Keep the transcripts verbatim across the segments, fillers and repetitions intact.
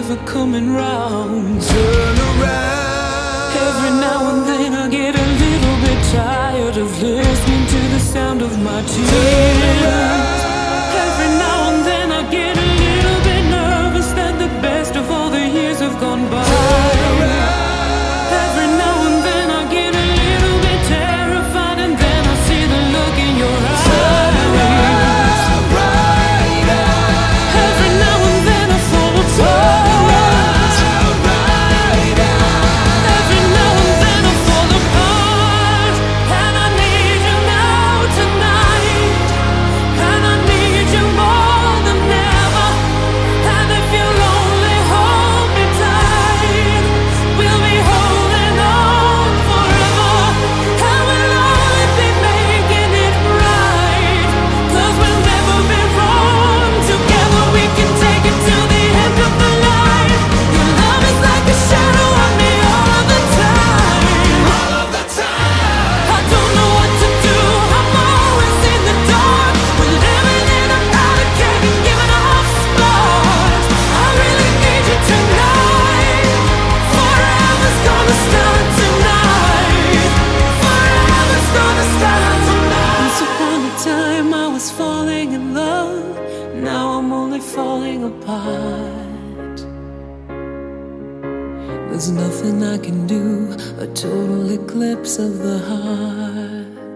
never coming round. Turn around. Every now and then I get a little bit tired of listening to the sound of my tears. Every now and then I get a little bit nervous that the best of all the years have gone by. Every now and then I get a little bit terrified, and then I see the look in your eyes. Every now and then I fall apart. Every now and then I fall apart. And I need you now tonight. And I need you more than ever. And if you're lonely, hold me tight. We'll be holding on forever. And we'll always be making it right. 'Cause we'll never be wrong. Together we can take it to the end of the line. Your love is like a shadow on me all of the time. All of the time. I don't know what to do. I'm always in the dark. We're living in a powder keg and giving off sparks. I really need you tonight. Forever's gonna start tonight. Forever's gonna start tonight. Once upon a time I was falling in love. Now I'm only falling apart. There's nothing I can do. A total eclipse of the heart.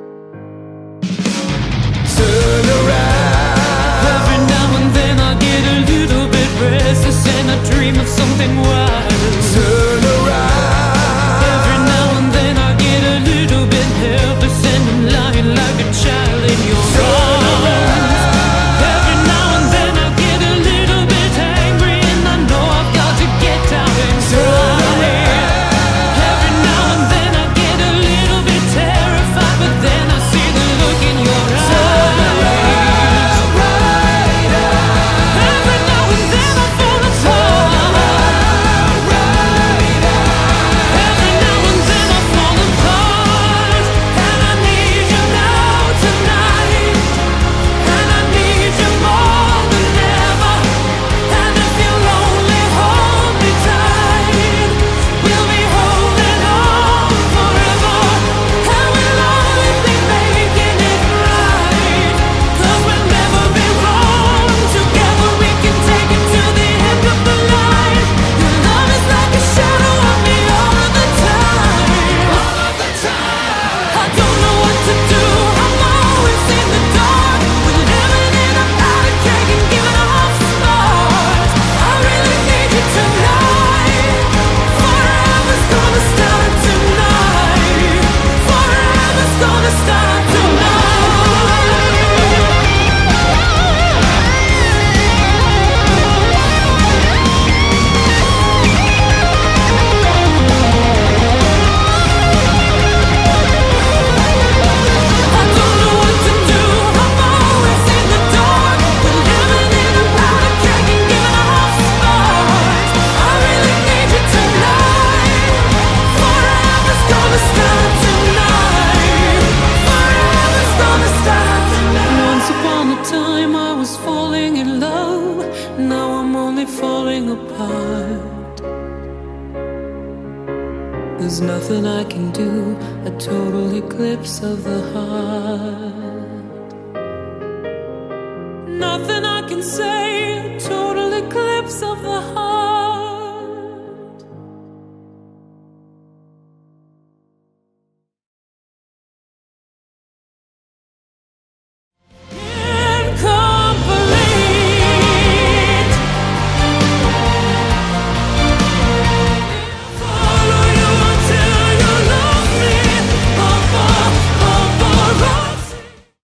Turn around. Every now and then I get a little bit restless and I dream of something wild. Turn around. Every now and then I get a little bit helpless and I'm lying like a child in your arms. Every now and then I get a little bit angry and I know I've got to get out and try. Every now and then I get a little bit terrified, but then I see the look in your eyes. Every now and then I fall apart. Every now and then I fall apart. And I need you now tonight. And I need you more than ever. And if you're lonely, hold me tight. We'll be holding on forever. And we'll always be making it right. 'Cause we'll never be wrong. Together we can take it to the end of the line. Your love is like a shadow on me all of the time. All of the time. I don't know what to do. I'm always in the dark. We're living in a powder keg and giving off sparks. I really need you tonight. Forever's gonna start tonight. Forever's gonna start tonight. I don't know what to do. I'm always in the dark. We're living in a powder keg and giving off sparks. I really need you tonight. Forever's gonna start tonight. Forever's gonna start tonight. Once upon a time I was falling in love. Now I'm only falling apart. There's nothing I can do. A total eclipse of the heart. Nothing I can say. A total eclipse of the heart.